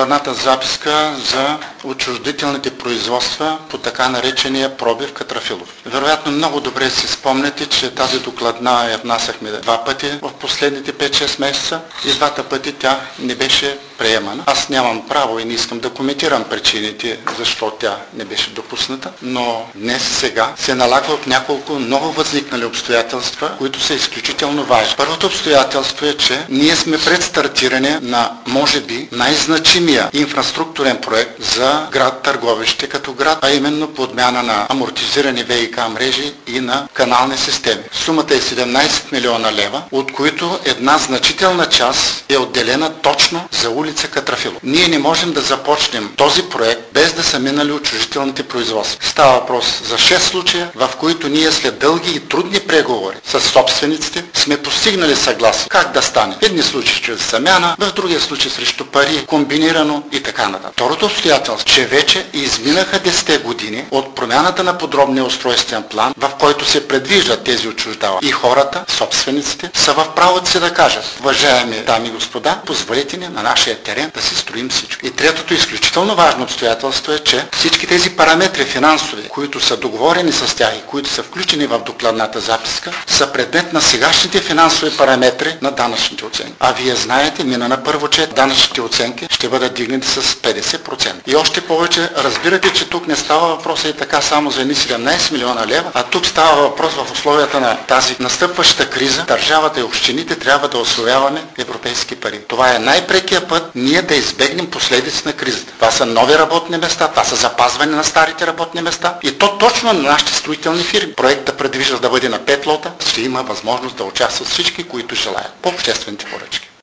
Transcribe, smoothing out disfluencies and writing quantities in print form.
докладната записка за отчуждителните производства по така наречения пробив Катрафилов. Вероятно много добре си спомняте, че тази докладна я внасяхме 2 пъти в последните 5-6 месеца и 2 пъти тя не беше приемана. Аз нямам право и не искам да коментирам причините, защо тя не беше допусната, но днес сега се налага от няколко много възникнали обстоятелства, които са изключително важни. Първото обстоятелство е, че ние сме пред стартиране на, може би, най-значимия инфраструктурен проект за град Търговище като град, а именно подмяна на амортизирани ВиК мрежи и на канални системи. Сумата е 17 милиона лева, от които една значителна част е отделена точно за улица Катрафилов. Ние не можем да започнем този проект без да са минали отчуждителните производства. Става въпрос за 6 случая, в които ние след дълги и трудни преговори с собствениците сме постигнали съгласие как да стане. В едни случаи чрез замяна, в другия случай срещу пари, комбинирано и така нататък. Второто обстоятелство, че вече изминаха 10 години от промяната на подробния устройствен план, в който се предвиждат тези отчуждава. И хората, собствениците, са в правото си да кажат: уважаеми дами и господа, позволите ни на нашия терен да си строим всичко. И третото изключително важно обстоятелство е, че всички тези параметри финансови, които са договорени с тях и които са включени в докладната записка, са предмет на сегашните финансови параметри на данъчните оценки. А вие знаете, мина на първо чет, данъчните оценки ще бъдат дигнати с 50%. И още повече разбирате, че тук не става въпрос и така само за едни 17 милиона лева, а тук става въпрос в условията на тази настъпваща криза. Държавата и общините трябва да усвояваме европейски пари. Това е най-прекия път ние да избегнем последици на кризата. Това са нови работни места, това са запазване на старите работни места и то точно на нашите строителни фирми. Проектът предвижда да бъде на 5 лота, ще има възможност да участват всички, които желаят по обществените поръчки.